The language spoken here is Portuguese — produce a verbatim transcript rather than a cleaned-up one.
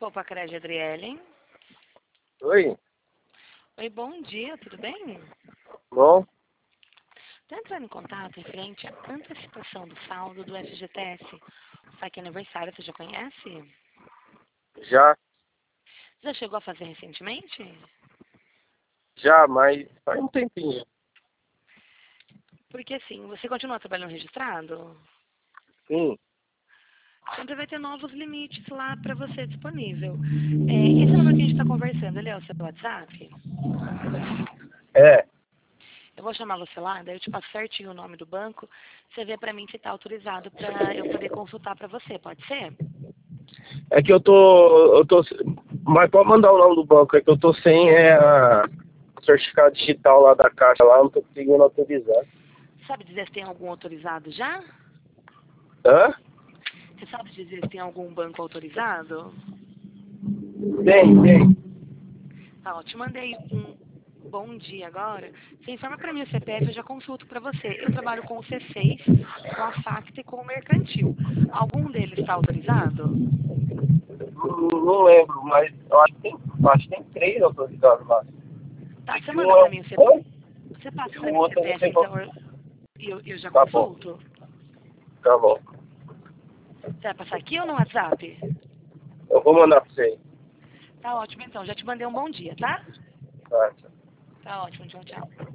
Opa, Crédito Adriele. Oi, Oi, bom dia, tudo bem? bom? Estou entrando em contato em frente à antecipação do saldo do F G T S. Saque aniversário, você já conhece? Já, Já chegou a fazer recentemente? já, mas faz um tempinho. Porque assim, você continua trabalhando registrado? Sim, Sempre vai ter novos limites lá para você disponível. É, esse número que a gente está conversando, ele é o seu WhatsApp? é. Eu vou chamar você lá, daí eu te passo certinho o nome do banco. Você vê para mim se está autorizado para eu poder consultar para você, pode ser? É que eu tô, eu tô, mas pode mandar o nome do banco, é que eu tô sem é, a certificado digital lá da caixa lá, não tô conseguindo autorizar. Sabe dizer se tem algum autorizado já? Hã? Você sabe dizer se tem algum banco autorizado? Tem, tem. Tá, ó, te mandei um bom dia agora. Você informa para mim o C P F, eu já consulto para você. Eu trabalho com o C seis, com a Facta e com o Mercantil. Algum deles está autorizado? Não, não lembro, mas eu acho que tem, acho que tem três autorizados lá. Tá, E você que manda um é para um mim o C P F. banco Você e passa o para mim o outro eu não C P F, sei qual. então eu, eu, eu já Tá bom, consulto? tá bom. Você vai passar aqui ou no WhatsApp? Eu vou mandar pra você aí. Tá ótimo, então. Já te mandei um bom dia, tá? Tá, tchau. Tá ótimo, tchau, tchau.